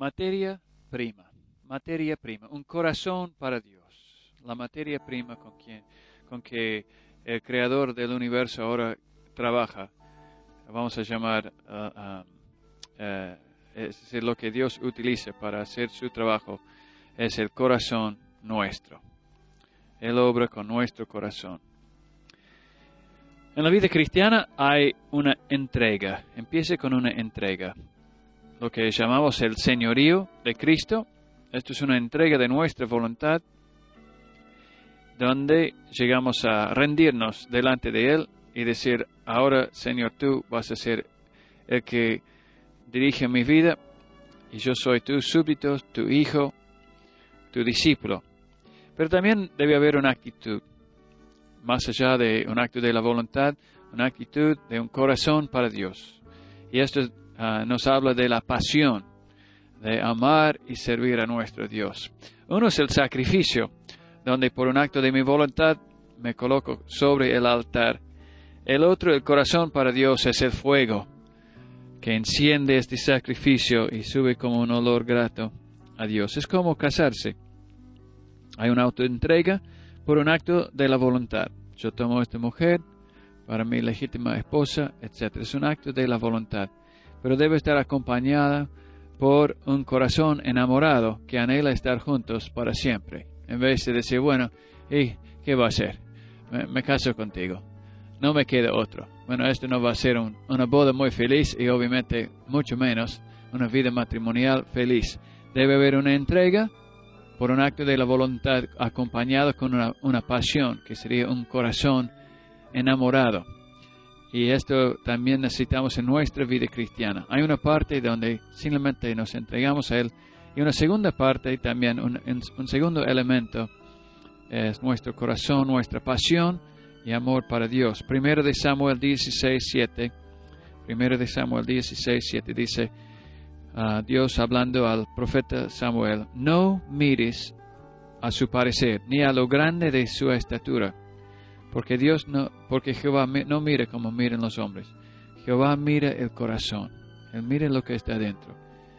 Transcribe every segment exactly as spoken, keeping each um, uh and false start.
Materia prima, materia prima, un corazón para Dios. La materia prima con, quien, con que el creador del universo ahora trabaja, vamos a llamar, uh, um, uh, es decir, lo que Dios utiliza para hacer su trabajo, es el corazón nuestro. Él obra con nuestro corazón. En la vida cristiana hay una entrega, empieza con una entrega. Lo que llamamos el señorío de Cristo. Esto es una entrega de nuestra voluntad, donde llegamos a rendirnos delante de Él y decir, ahora, Señor, tú vas a ser el que dirige mi vida, y yo soy tu súbdito, tu hijo, tu discípulo. Pero también debe haber una actitud, más allá de un acto de la voluntad, una actitud de un corazón para Dios. Y esto uh, nos habla de la pasión, de amar y servir a nuestro Dios. Uno es el sacrificio, donde por un acto de mi voluntad me coloco sobre el altar. El otro, el corazón para Dios, es el fuego que enciende este sacrificio y sube como un olor grato a Dios. Es como casarse. Hay una autoentrega por un acto de la voluntad. Yo tomo a esta mujer para mi legítima esposa, etcétera. Es un acto de la voluntad, pero debe estar acompañada por un corazón enamorado que anhela estar juntos para siempre. En vez de decir, bueno, ¿y qué va a hacer? Me, me caso contigo. No me queda otro. Bueno, esto no va a ser un, una boda muy feliz y obviamente mucho menos una vida matrimonial feliz. Debe haber una entrega por un acto de la voluntad acompañado con una, una pasión, que sería un corazón enamorado. Y esto también necesitamos en nuestra vida cristiana. Hay una parte donde simplemente nos entregamos a Él, y una segunda parte también, un, un segundo elemento, es nuestro corazón, nuestra pasión y amor para Dios. Primero de Samuel dieciséis, siete. Primero de Samuel dieciséis, siete dice, uh, Dios hablando al profeta Samuel, no mires a su parecer, ni a lo grande de su estatura, porque Dios no, porque Jehová no mira como miran los hombres. Jehová mira el corazón. Él mira lo que está dentro.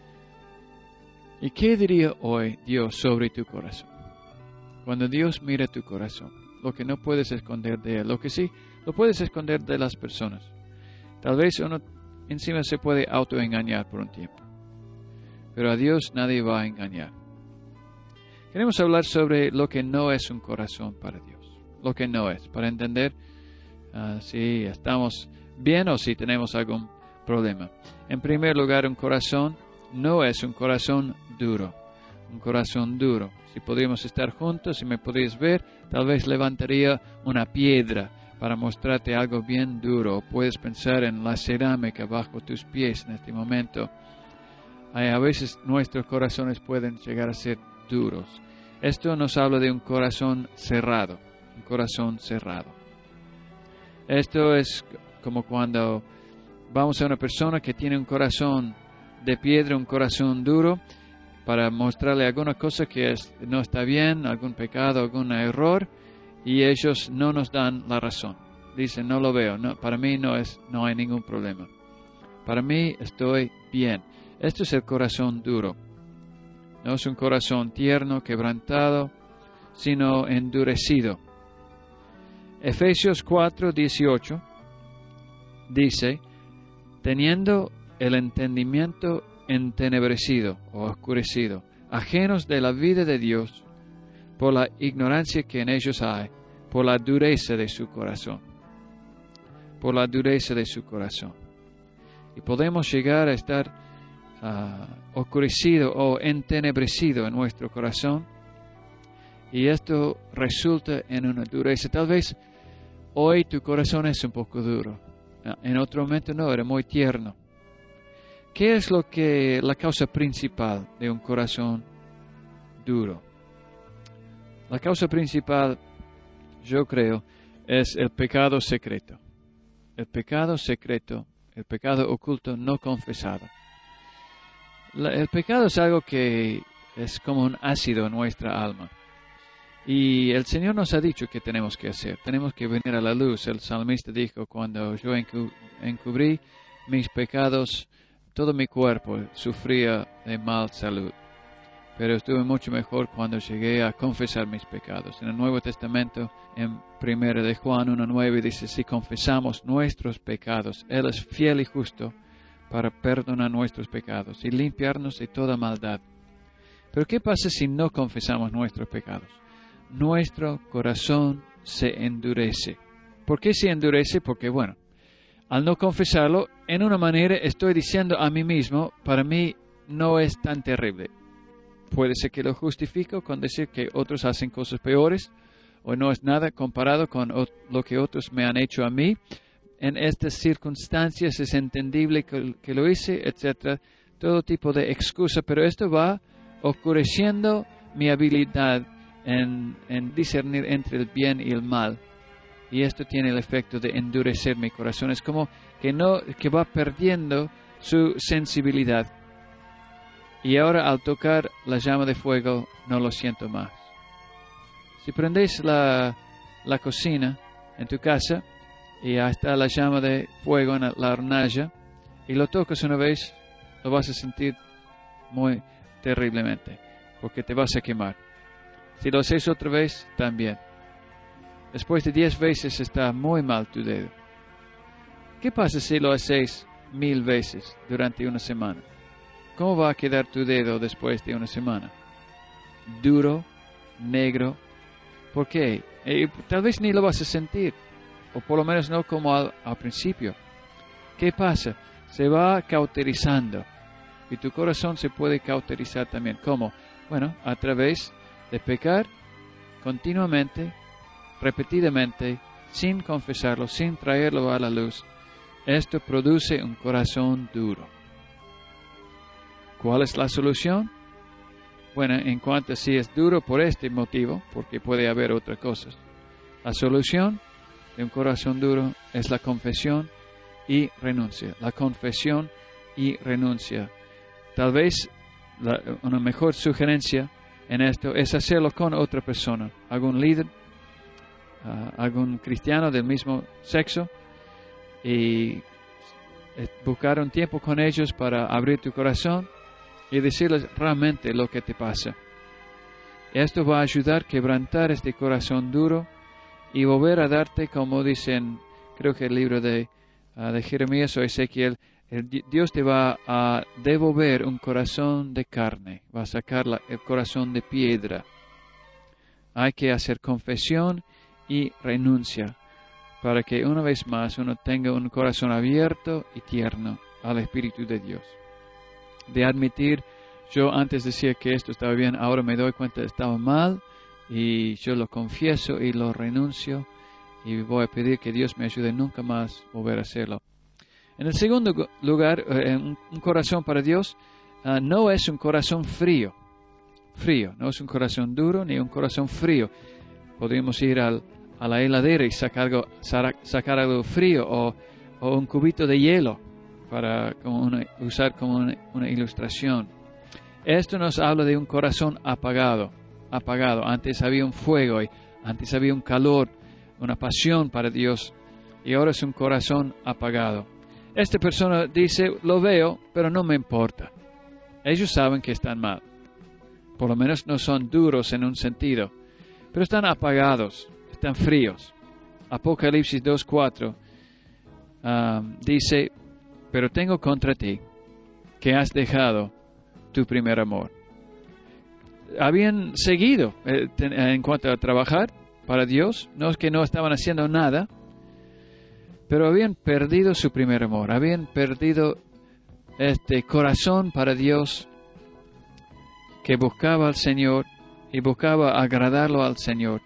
¿Y qué diría hoy Dios sobre tu corazón? Cuando Dios mira tu corazón, lo que no puedes esconder de Él, lo que sí, lo puedes esconder de las personas. Tal vez uno encima se puede autoengañar por un tiempo, pero a Dios nadie va a engañar. Queremos hablar sobre lo que no es un corazón para Dios. Lo que no es, para entender uh, si estamos bien o si tenemos algún problema. En primer lugar, un corazón no es un corazón duro. Un corazón duro. Si podríamos estar juntos, si me podrías ver, tal vez levantaría una piedra para mostrarte algo bien duro. Puedes pensar en la cerámica bajo tus pies en este momento. Hay, a veces nuestros corazones pueden llegar a ser duros. Esto nos habla de un corazón cerrado. Un corazón cerrado. Esto es como cuando vamos a una persona que tiene un corazón de piedra, un corazón duro, para mostrarle alguna cosa que es, no está bien, algún pecado, algún error, y ellos no nos dan la razón. Dicen, no lo veo, no, para mí no, es, no hay ningún problema. Para mí estoy bien. Esto es el corazón duro. No es un corazón tierno, quebrantado, sino endurecido. Efesios cuatro, dieciocho dice, teniendo el entendimiento entenebrecido o oscurecido, ajenos de la vida de Dios, por la ignorancia que en ellos hay, por la dureza de su corazón, por la dureza de su corazón. Y podemos llegar a estar uh, oscurecido o entenebrecido en nuestro corazón, y esto resulta en una dureza. Tal vez hoy tu corazón es un poco duro. En otro momento no, era muy tierno. ¿Qué es lo que la causa principal de un corazón duro? La causa principal, yo creo, es el pecado secreto. El pecado secreto, el pecado oculto no confesado. La, el pecado es algo que es como un ácido en nuestra alma. Y el Señor nos ha dicho que tenemos que hacer. Tenemos que venir a la luz. El salmista dijo, cuando yo encubrí mis pecados, todo mi cuerpo sufría de mal salud. Pero estuve mucho mejor cuando llegué a confesar mis pecados. En el Nuevo Testamento, en primera de Juan uno nueve, dice, si confesamos nuestros pecados, Él es fiel y justo para perdonar nuestros pecados y limpiarnos de toda maldad. Pero ¿qué pasa si no confesamos nuestros pecados? Nuestro corazón se endurece. ¿Por qué se endurece? Porque, bueno, al no confesarlo, en una manera estoy diciendo a mí mismo, para mí no es tan terrible. Puede ser que lo justifico con decir que otros hacen cosas peores, o no es nada comparado con lo que otros me han hecho a mí. En estas circunstancias es entendible que, que lo hice, etcétera. Todo tipo de excusa, pero esto va oscureciendo mi habilidad en, en discernir entre el bien y el mal. Y esto tiene el efecto de endurecer mi corazón. Es como que, no, que va perdiendo su sensibilidad. Y ahora al tocar la llama de fuego no lo siento más. Si prendéis la, la cocina en tu casa y ahí está la llama de fuego en la hornalla y lo tocas una vez, lo vas a sentir muy terriblemente porque te vas a quemar. Si lo haces otra vez, también. Después de diez veces está muy mal tu dedo. ¿Qué pasa si lo haces mil veces durante una semana? ¿Cómo va a quedar tu dedo después de una semana? Duro, negro. ¿Por qué? Eh, tal vez ni lo vas a sentir, o por lo menos no como al, al principio. ¿Qué pasa? Se va cauterizando, y tu corazón se puede cauterizar también. ¿Cómo? Bueno, a través de pecar continuamente, repetidamente, sin confesarlo, sin traerlo a la luz. Esto produce un corazón duro. ¿Cuál es la solución? Bueno, en cuanto a si es duro por este motivo, porque puede haber otras cosas, la solución de un corazón duro es la confesión y renuncia. La confesión y renuncia. Tal vez la, una mejor sugerencia en esto es hacerlo con otra persona, algún líder, uh, algún cristiano del mismo sexo, y buscar un tiempo con ellos para abrir tu corazón y decirles realmente lo que te pasa. Esto va a ayudar a quebrantar este corazón duro y volver a darte, como dicen, creo que el libro de, uh, de Jeremías o Ezequiel, el, Dios te va a devolver un corazón de carne, va a sacar la, el corazón de piedra. Hay que hacer confesión y renuncia para que una vez más uno tenga un corazón abierto y tierno al Espíritu de Dios. De admitir, yo antes decía que esto estaba bien, ahora me doy cuenta que estaba mal y yo lo confieso y lo renuncio y voy a pedir que Dios me ayude nunca más a volver a hacerlo. En el segundo lugar, eh, un, un corazón para Dios uh, no es un corazón frío, frío, no es un corazón duro ni un corazón frío. Podríamos ir al, a la heladera y sacar algo, sacar algo frío o, o un cubito de hielo para como una, usar como una, una ilustración. Esto nos habla de un corazón apagado, apagado. Antes había un fuego, y antes había un calor, una pasión para Dios, y ahora es un corazón apagado. Esta persona dice, lo veo, pero no me importa. Ellos saben que están mal. Por lo menos no son duros en un sentido, pero están apagados, están fríos. Apocalipsis dos cuatro um, dice, pero tengo contra ti que has dejado tu primer amor. Habían seguido eh, en cuanto a trabajar para Dios, no es que no estaban haciendo nada, pero habían perdido su primer amor, habían perdido este corazón para Dios que buscaba al Señor y buscaba agradarlo al Señor.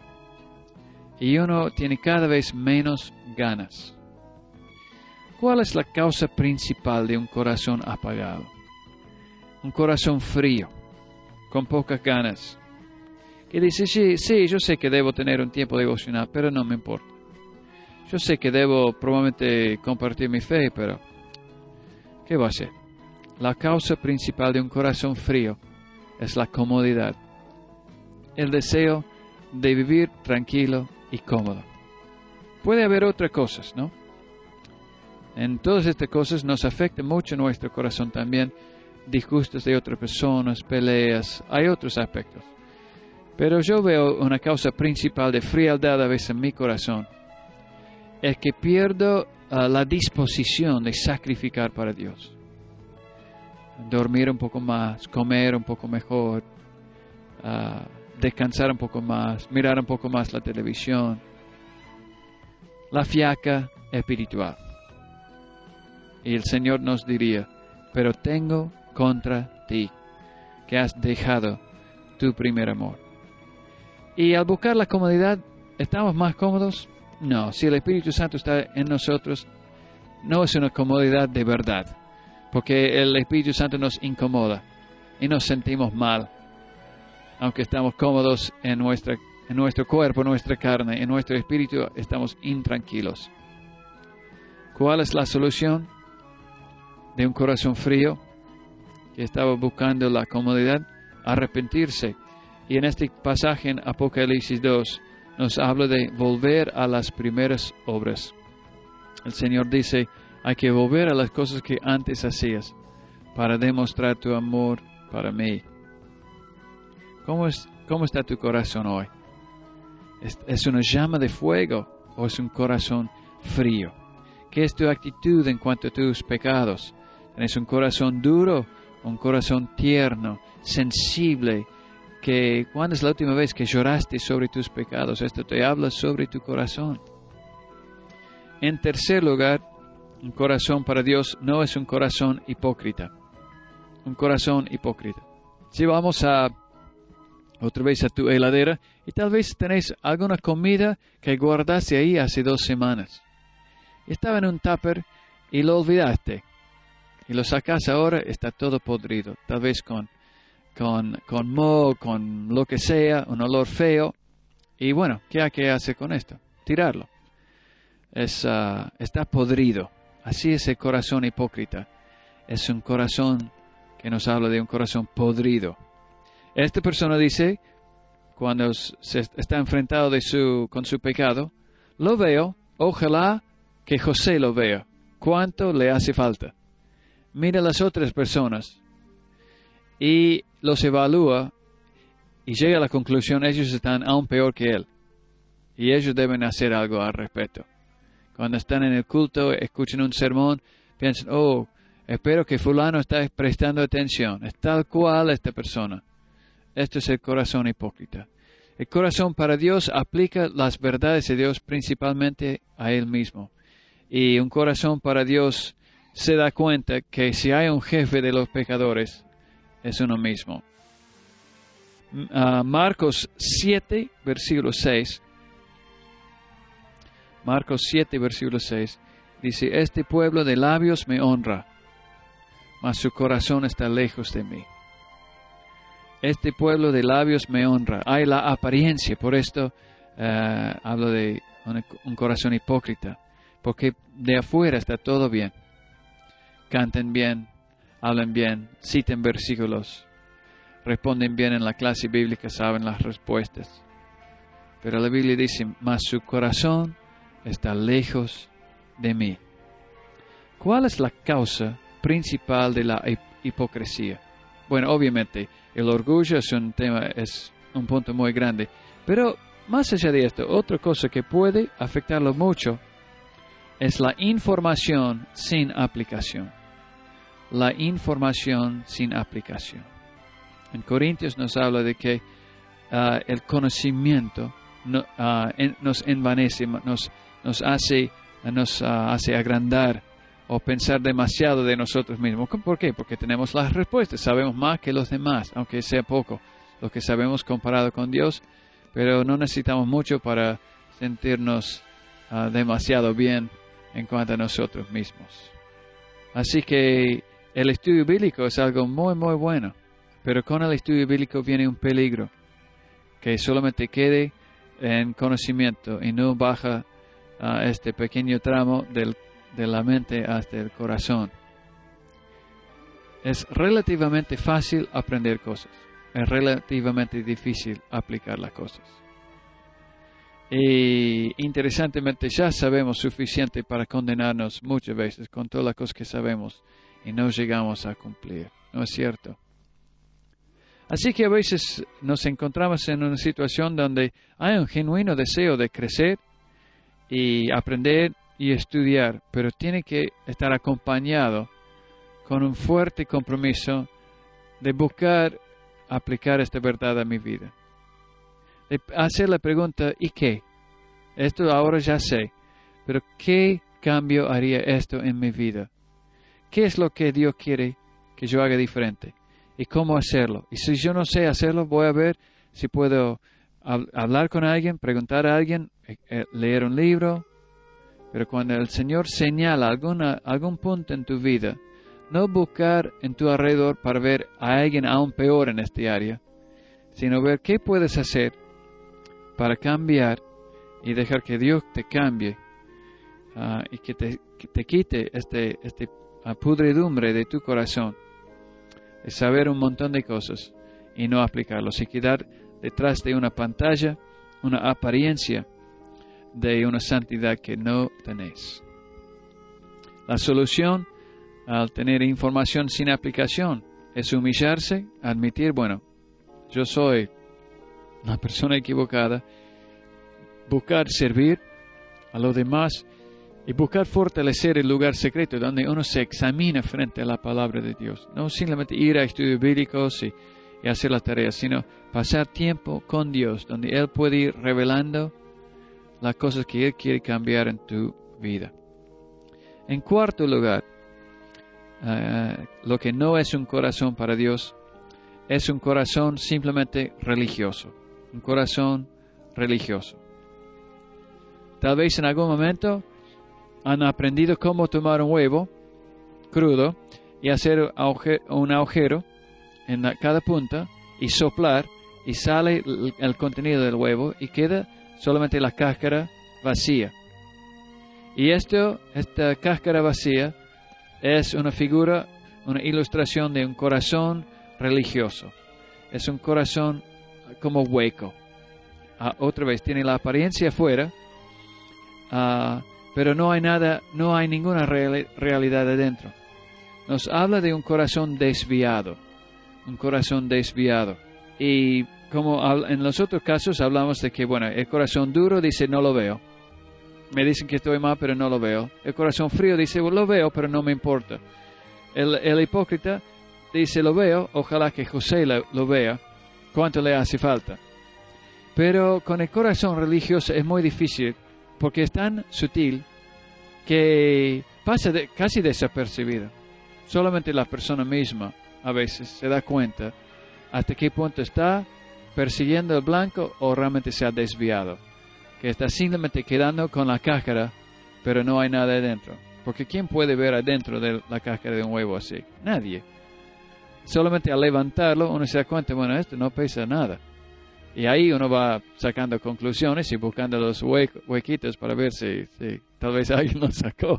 Y uno tiene cada vez menos ganas. ¿Cuál es la causa principal de un corazón apagado? Un corazón frío, con pocas ganas. Que dice, sí, sí, yo sé que debo tener un tiempo devocional, pero no me importa. Yo sé que debo probablemente compartir mi fe, pero ¿qué va a hacer? La causa principal de un corazón frío es la comodidad. El deseo de vivir tranquilo y cómodo. Puede haber otras cosas, ¿no? En todas estas cosas nos afecta mucho nuestro corazón también. Disgustos de otras personas, peleas, hay otros aspectos. Pero yo veo una causa principal de frialdad a veces en mi corazón. Es que pierdo uh, la disposición de sacrificar para Dios. Dormir un poco más, comer un poco mejor, uh, descansar un poco más, mirar un poco más la televisión. La fiaca espiritual. Y el Señor nos diría, pero tengo contra ti, que has dejado tu primer amor. Y al buscar la comodidad, ¿estamos más cómodos? No, si el Espíritu Santo está en nosotros, no es una comodidad de verdad, porque el Espíritu Santo nos incomoda y nos sentimos mal, aunque estamos cómodos en, nuestra, en nuestro cuerpo, en nuestra carne, en nuestro espíritu, estamos intranquilos. ¿Cuál es la solución de un corazón frío que estaba buscando la comodidad? Arrepentirse. Y en este pasaje en Apocalipsis dos nos habla de volver a las primeras obras. El Señor dice, hay que volver a las cosas que antes hacías para demostrar tu amor para mí. ¿Cómo, es, cómo está tu corazón hoy? ¿Es, ¿Es una llama de fuego o es un corazón frío? ¿Qué es tu actitud en cuanto a tus pecados? ¿Tienes un corazón duro, un corazón tierno, sensible? Que ¿cuándo es la última vez que lloraste sobre tus pecados? Esto te habla sobre tu corazón. En tercer lugar, un corazón para Dios no es un corazón hipócrita. Un corazón hipócrita. Si vamos a otra vez a tu heladera y tal vez tenés alguna comida que guardaste ahí hace dos semanas. Estaba en un tupper y lo olvidaste. Y lo sacas ahora, está todo podrido. Tal vez con, con, con moho, con lo que sea, un olor feo. Y bueno, ¿qué hay que hacer con esto? Tirarlo. Es, uh, está podrido. Así es el corazón hipócrita. Es un corazón que nos habla de un corazón podrido. Esta persona dice, cuando se está enfrentado de su, con su pecado, lo veo, ojalá que José lo vea. ¿Cuánto le hace falta? Mira a las otras personas y los evalúa y llega a la conclusión, ellos están aún peor que él. Y ellos deben hacer algo al respecto. Cuando están en el culto, escuchan un sermón, piensan, oh, espero que fulano está prestando atención. Es tal cual esta persona. Esto es el corazón hipócrita. El corazón para Dios aplica las verdades de Dios principalmente a Él mismo. Y un corazón para Dios se da cuenta que si hay un jefe de los pecadores, es uno mismo. Uh, Marcos siete, versículo seis. Marcos siete, versículo seis. Dice, este pueblo de labios me honra, mas su corazón está lejos de mí. Este pueblo de labios me honra. Hay la apariencia, por esto uh, hablo de un, un corazón hipócrita. Porque de afuera está todo bien. Canten bien, hablan bien, citen versículos, responden bien en la clase bíblica, saben las respuestas. Pero la Biblia dice, mas su corazón está lejos de mí. ¿Cuál es la causa principal de la hipocresía? Bueno, obviamente, el orgullo es un tema, es un punto muy grande. Pero más allá de esto, otra cosa que puede afectarlo mucho es la información sin aplicación. La información sin aplicación. En Corintios nos habla de que uh, el conocimiento no, uh, en, nos envanece, nos, nos, hace, uh, nos uh, hace agrandar o pensar demasiado de nosotros mismos. ¿Por qué? Porque tenemos las respuestas, sabemos más que los demás, aunque sea poco lo que sabemos comparado con Dios, pero no necesitamos mucho para sentirnos uh, demasiado bien en cuanto a nosotros mismos. Así que el estudio bíblico es algo muy, muy bueno, pero con el estudio bíblico viene un peligro, que solamente quede en conocimiento y no baja uh, este pequeño tramo del, de la mente hasta el corazón. Es relativamente fácil aprender cosas, es relativamente difícil aplicar las cosas. Y interesantemente ya sabemos suficiente para condenarnos muchas veces con todas las cosas que sabemos y no llegamos a cumplir. ¿No es cierto? Así que a veces nos encontramos en una situación donde hay un genuino deseo de crecer y aprender y estudiar, pero tiene que estar acompañado con un fuerte compromiso de buscar aplicar esta verdad a mi vida. De hacer la pregunta, ¿y qué? Esto ahora ya sé, pero ¿qué cambio haría esto en mi vida? ¿Qué es lo que Dios quiere que yo haga diferente? ¿Y cómo hacerlo? Y si yo no sé hacerlo, voy a ver si puedo hablar con alguien, preguntar a alguien, leer un libro. Pero cuando el Señor señala alguna, algún punto en tu vida, no buscar en tu alrededor para ver a alguien aún peor en este área, sino ver qué puedes hacer para cambiar y dejar que Dios te cambie uh, y que te, que te quite este, este uh, pudredumbre de tu corazón, de saber un montón de cosas y no aplicarlos, y quedar detrás de una pantalla, una apariencia de una santidad que no tenéis. La solución al tener información sin aplicación es humillarse, admitir, bueno, yo soy una persona equivocada, buscar servir a los demás y buscar fortalecer el lugar secreto donde uno se examina frente a la palabra de Dios. No simplemente ir a estudios bíblicos y, y hacer las tareas, sino pasar tiempo con Dios, donde Él puede ir revelando las cosas que Él quiere cambiar en tu vida. En cuarto lugar, uh, lo que no es un corazón para Dios es un corazón simplemente religioso. Un corazón religioso. Tal vez en algún momento han aprendido cómo tomar un huevo crudo y hacer un agujero en la, cada punta y soplar, y sale el, el contenido del huevo y queda solamente la cáscara vacía. Y esto, esta cáscara vacía es una figura, una ilustración de un corazón religioso. Es un corazón como hueco. Ah, otra vez, tiene la apariencia afuera, ah, pero no hay nada, no hay ninguna real, realidad adentro. Nos habla de un corazón desviado, un corazón desviado. Y como en los otros casos hablamos de que, bueno, el corazón duro dice no lo veo. Me dicen que estoy mal, pero no lo veo. El corazón frío dice, bueno, lo veo, pero no me importa. El, el hipócrita dice, lo veo, ojalá que José lo, lo vea, cuánto le hace falta. Pero con el corazón religioso es muy difícil, porque es tan sutil que pasa de, casi desapercibido. Solamente la persona misma a veces se da cuenta hasta qué punto está persiguiendo el blanco o realmente se ha desviado. Que está simplemente quedando con la cáscara, pero no hay nada adentro. Porque ¿quién puede ver adentro de la cáscara de un huevo así? Nadie. Solamente al levantarlo uno se da cuenta, bueno, esto no pesa nada. Y ahí uno va sacando conclusiones y buscando los hue- huequitos para ver si, si tal vez alguien lo sacó.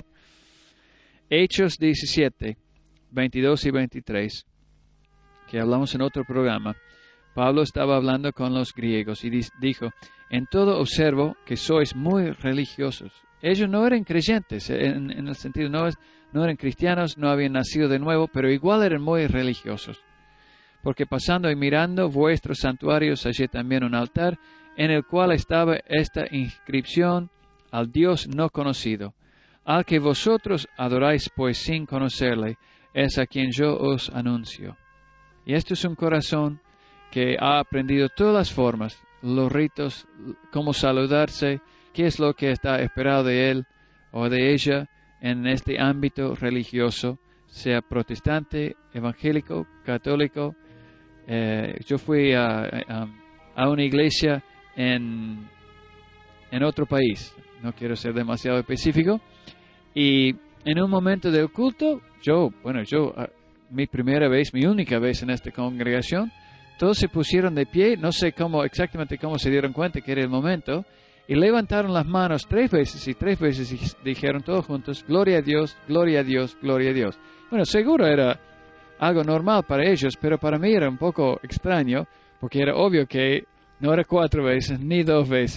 Hechos diecisiete, veintidós y veintitrés, que hablamos en otro programa. Pablo estaba hablando con los griegos y dijo, en todo observo que sois muy religiosos. Ellos no eran creyentes, en, en el sentido, no, no eran cristianos, no habían nacido de nuevo, pero igual eran muy religiosos. Porque pasando y mirando vuestros santuarios, hallé también un altar, en el cual estaba esta inscripción, al Dios no conocido, al que vosotros adoráis pues sin conocerle, es a quien yo os anuncio. Y esto es un corazón que ha aprendido todas las formas, los ritos, cómo saludarse, qué es lo que está esperado de él o de ella en este ámbito religioso, sea protestante, evangélico, católico. Eh, yo fui a, a, a una iglesia en, en otro país, no quiero ser demasiado específico, y en un momento del culto, yo, bueno, yo, mi primera vez, mi única vez en esta congregación, todos se pusieron de pie, no sé cómo exactamente cómo se dieron cuenta que era el momento, y levantaron las manos tres veces y tres veces y dijeron todos juntos, gloria a Dios, gloria a Dios, gloria a Dios. Bueno, seguro era algo normal para ellos, pero para mí era un poco extraño, porque era obvio que no era cuatro veces ni dos veces,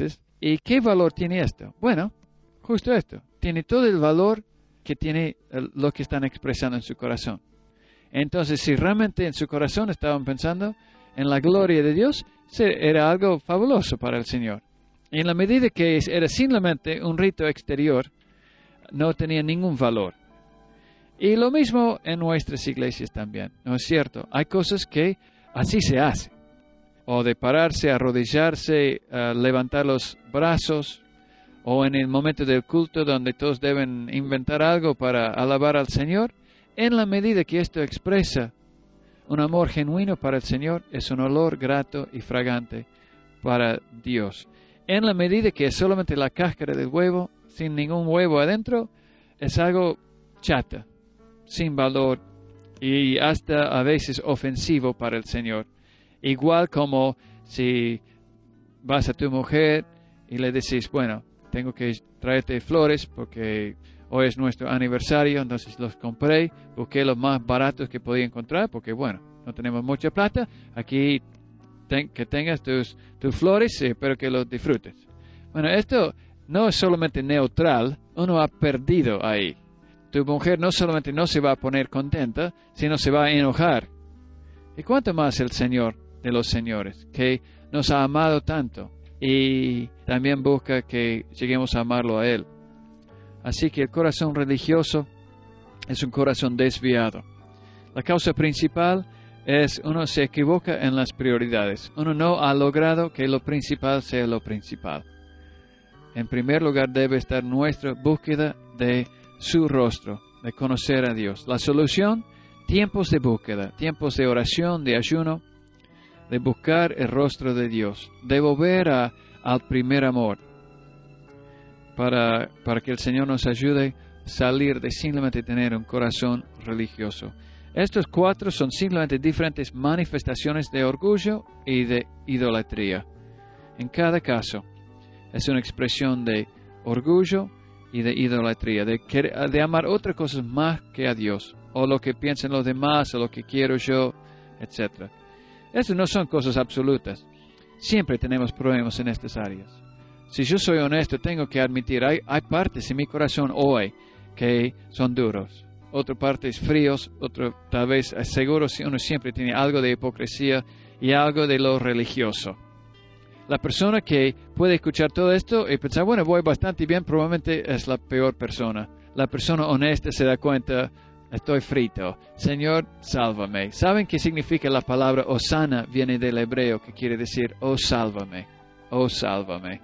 ¿Y qué valor tiene esto? Bueno, justo esto. Tiene todo el valor que tiene lo que están expresando en su corazón. Entonces, si realmente en su corazón estaban pensando en la gloria de Dios, era algo fabuloso para el Señor. Y en la medida que era simplemente un rito exterior, no tenía ningún valor. Y lo mismo en nuestras iglesias también, ¿no es cierto? Hay cosas que así se hacen. O de pararse, arrodillarse, uh, levantar los brazos, o en el momento del culto donde todos deben inventar algo para alabar al Señor. En la medida que esto expresa un amor genuino para el Señor, es un olor grato y fragante para Dios. En la medida que es solamente la cáscara del huevo, sin ningún huevo adentro, es algo chata, sin valor y hasta a veces ofensivo para el Señor. Igual como si vas a tu mujer y le decís, bueno, tengo que traerte flores porque hoy es nuestro aniversario, entonces los compré, busqué los más baratos que podía encontrar porque, bueno, no tenemos mucha plata, aquí ten, que tengas tus, tus flores y espero que los disfrutes. Bueno, esto no es solamente neutral, uno ha perdido ahí. Tu mujer no solamente no se va a poner contenta, sino se va a enojar. ¿Y cuánto más el Señor de los señores, que nos ha amado tanto y también busca que lleguemos a amarlo a Él? Así que el corazón religioso es un corazón desviado. La causa principal es uno se equivoca en las prioridades. Uno no ha logrado que lo principal sea lo principal. En primer lugar debe estar nuestra búsqueda de su rostro, de conocer a Dios. La solución, tiempos de búsqueda, tiempos de oración, de ayuno, de buscar el rostro de Dios, de volver a, al primer amor, para, para que el Señor nos ayude a salir de simplemente tener un corazón religioso. Estos cuatro son simplemente diferentes manifestaciones de orgullo y de idolatría. En cada caso, es una expresión de orgullo y de idolatría, de, querer, de amar otras cosas más que a Dios, o lo que piensan los demás, o lo que quiero yo, etcétera. Estas no son cosas absolutas. Siempre tenemos problemas en estas áreas. Si yo soy honesto, tengo que admitir, hay, hay partes en mi corazón hoy que son duros, otras partes fríos, otras tal vez, seguro uno siempre tiene algo de hipocresía y algo de lo religioso. La persona que puede escuchar todo esto y pensar, bueno, voy bastante bien, probablemente es la peor persona. La persona honesta se da cuenta, estoy frito. Señor, sálvame. ¿Saben qué significa la palabra Osana? Viene del hebreo, que quiere decir, oh, sálvame, oh, sálvame.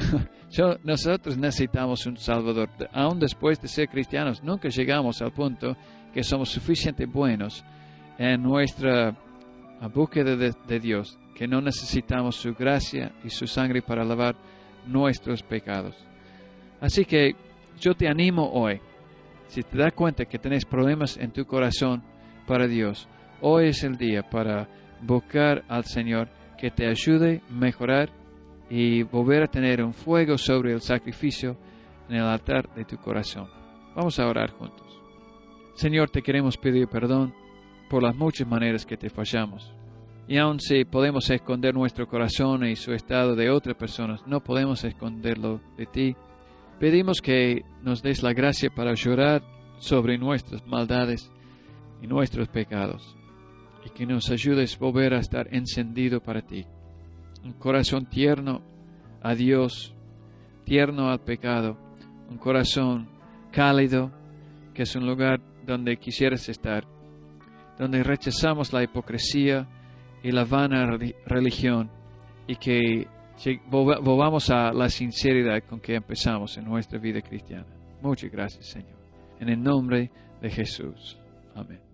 Yo, nosotros necesitamos un Salvador. Aún después de ser cristianos, nunca llegamos al punto que somos suficientemente buenos en nuestra búsqueda de, de Dios, que no necesitamos su gracia y su sangre para lavar nuestros pecados. Así que yo te animo hoy, si te das cuenta que tenés problemas en tu corazón para Dios, hoy es el día para buscar al Señor que te ayude a mejorar y volver a tener un fuego sobre el sacrificio en el altar de tu corazón. Vamos a orar juntos. Señor, te queremos pedir perdón por las muchas maneras que te fallamos. Y aun si podemos esconder nuestro corazón y su estado de otras personas, no podemos esconderlo de ti. Pedimos que nos des la gracia para llorar sobre nuestras maldades y nuestros pecados, y que nos ayudes a volver a estar encendido para ti. Un corazón tierno a Dios, tierno al pecado, un corazón cálido, que es un lugar donde quisieras estar, donde rechazamos la hipocresía y la vana religión, y que volvamos a la sinceridad con que empezamos en nuestra vida cristiana. Muchas gracias, Señor. En el nombre de Jesús. Amén.